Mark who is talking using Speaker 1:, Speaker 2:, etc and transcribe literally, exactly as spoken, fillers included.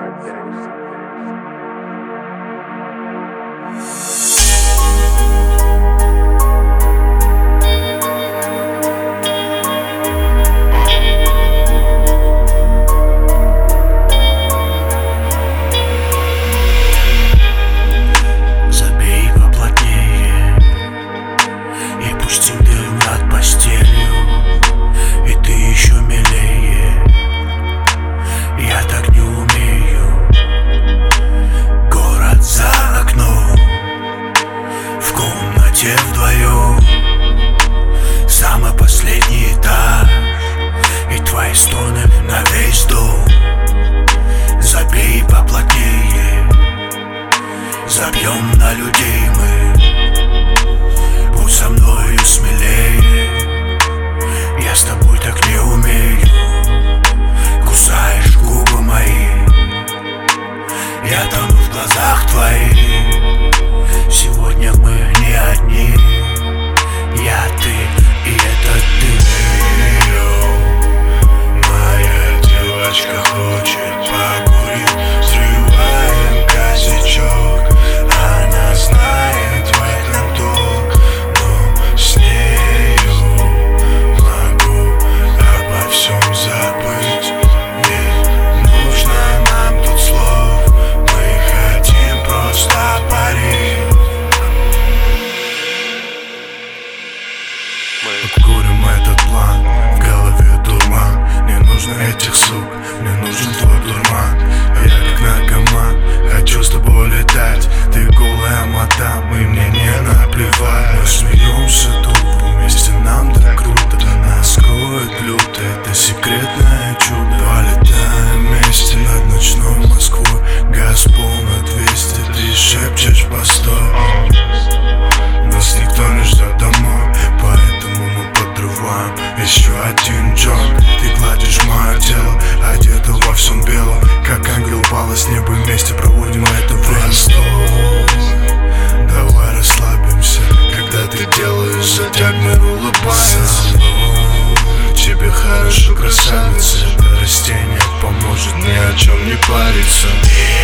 Speaker 1: Вдвоем самый последний этаж, и твои стоны на весь дом. Забей поплотнее, забьем на людей мы. Будь со мною смелее, я с тобой так не умею. Кусаешь губы мои, я тону в глазах твоих. Сегодня мы не одни, я, ты и это ты. Моя девочка хочет покурить, срываем косячок. Она знает в этом толк, но с нею могу обо всем забыть. Не нужно нам тут слов, мы хотим просто парить. Обкурим этот план, в голове туман. Не нужно этих сук, мне нужен твой дурман. А я как наркоман, хочу с тобой летать. Ты голая мадам, и мне не наплевать. Мы смеемся тупо, вместе нам так круто. Нас скроет люто, это секретное чудо. Полетаем вместе над ночной Москвой. Газ пол на двести, ты шепчешь постой. Нас никто не ждет домой, поэтому мы подрываем еще один джойнт. Ты гладишь мое тело, одета во всем белом, как ангел упала с неба, вместе проводим это время. Постой, давай расслабимся, когда ты делаешь затяг, мир улыбается. Тебе хорошо, красавица, это растение поможет ни о чем не париться.